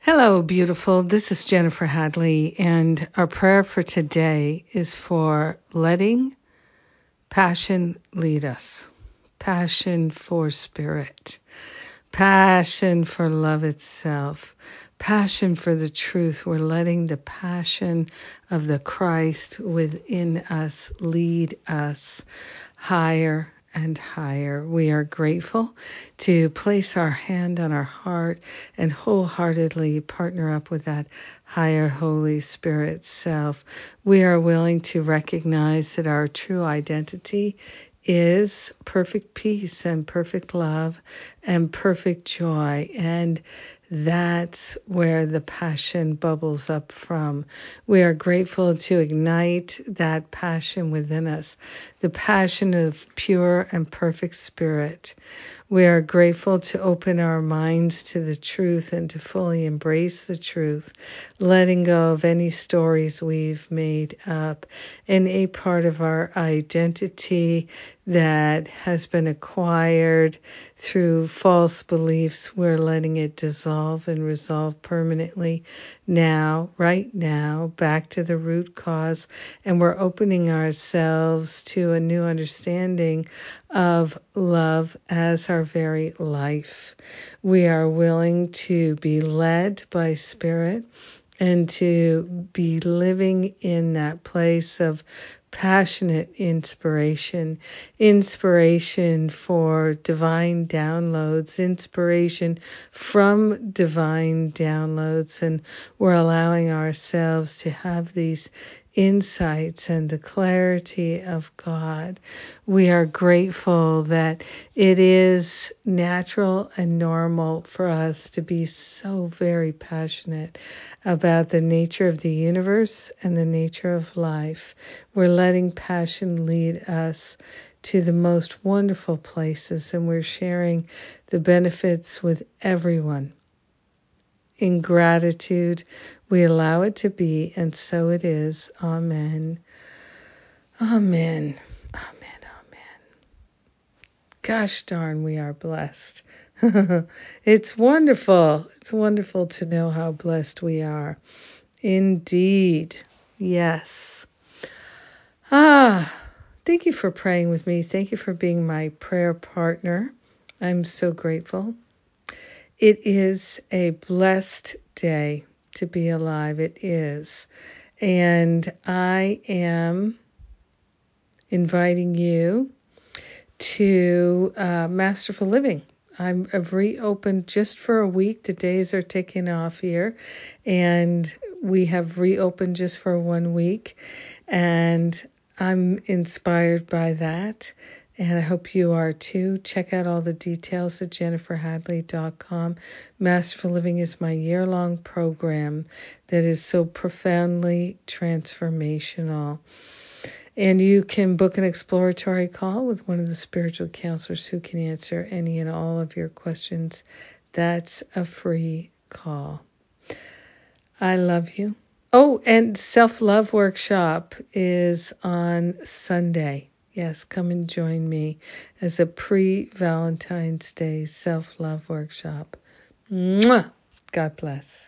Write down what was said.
Hello, beautiful. This is Jennifer Hadley, and our prayer for today is for letting passion lead us. Passion for spirit. Passion for love itself. Passion for the truth. We're letting the passion of the Christ within us lead us higher and higher. We are grateful to place our hand on our heart and wholeheartedly partner up with that higher Holy Spirit self. We are willing to recognize that our true identity is perfect peace and perfect love and perfect joy, and that's where the passion bubbles up from. We are grateful to ignite that passion within us, the passion of pure and perfect spirit. We are grateful to open our minds to the truth and to fully embrace the truth, letting go of any stories we've made up, any part of our identity that has been acquired through false beliefs. We're letting it dissolve and resolve permanently now, right now, back to the root cause. And we're opening ourselves to a new understanding of love as our very life. We are willing to be led by Spirit and to be living in that place of passionate inspiration for divine downloads, inspiration from divine downloads, and we're allowing ourselves to have these insights and the clarity of God. We are grateful that it is natural and normal for us to be so very passionate about the nature of the universe and the nature of life. We're letting passion lead us to the most wonderful places, and we're sharing the benefits with everyone. In gratitude, we allow it to be, and so it is. Amen. Amen. Amen. Amen. Gosh darn, we are blessed. It's wonderful. It's wonderful to know how blessed we are. Indeed. Yes. Thank you for praying with me. Thank you for being my prayer partner. I'm so grateful. It is a blessed day to be alive. It is. And I am inviting you to Masterful Living. I've reopened just for a week. The days are taking off here. And we have reopened just for 1 week. And I'm inspired by that. And I hope you are too. Check out all the details at jenniferhadley.com. Masterful Living is my year-long program that is so profoundly transformational. And you can book an exploratory call with one of the spiritual counselors who can answer any and all of your questions. That's a free call. I love you. Oh, and Self-Love Workshop is on Sunday. Yes, come and join me as a pre-Valentine's Day Self-Love Workshop. Mwah! God bless.